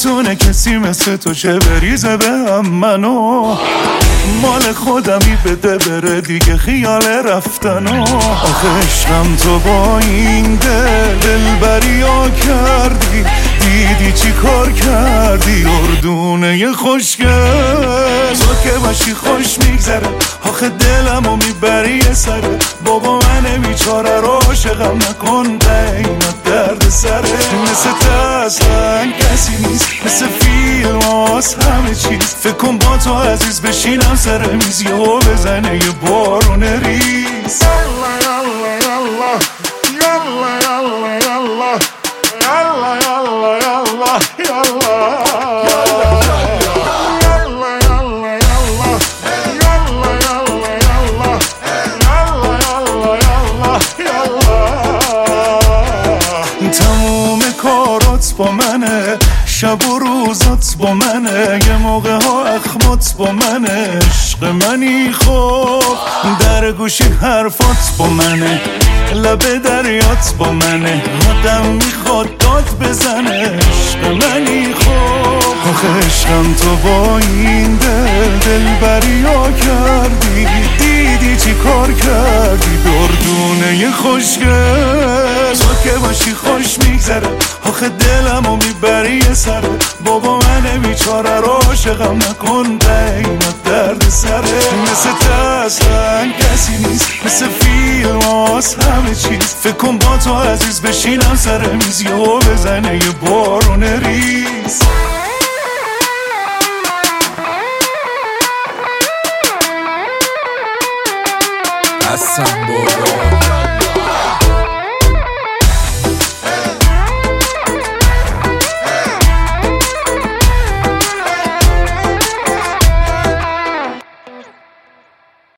نمیتونه کسی مثل تو چه بریزه به هم منو، مال خودمی بده بره دیگه خیال رفتنو. آخه عشقم تو با این دلبری ها کردی، دیدی چی کار کردی اردونه خوشگل. تو که باشی خوش میگذره، آخه دلمو میبری یه سره. بابا من بیچاره رو عاشقم نکن، اینات درد سره. مثل تسلن کسی نیست، مثل فیلم هاست همه چیز. فکر کن با تو عزیز بشینم سر میز یهو بزنه یه بارون ریز. یالا یالا یالا یالا یالا یالا یالا یالا یالا تموم کارات با منه، شب و روزات با منه، یه موقع ها اخمات با منه. عشق منی خب در گوشی حرفات با منه، لب دریات با منه، آدم میخواد داد بزنه. عشق منی خب آخه عشقم تو با این دلبری ها کردی، دیدی چی کار کردی دردونه خوشگل. تو که باشی خوش میگذره، آخه دلمو میبری یه سره. بابا من بیچاره رو عاشقم نکن، اینات درد سره. مثل تسلن کسی نیست، مثل فیلم هاست همه چیز. فکر کن با تو عزیز بشینم سر میز یهو بزنه یه بارون ریز. حسن بابا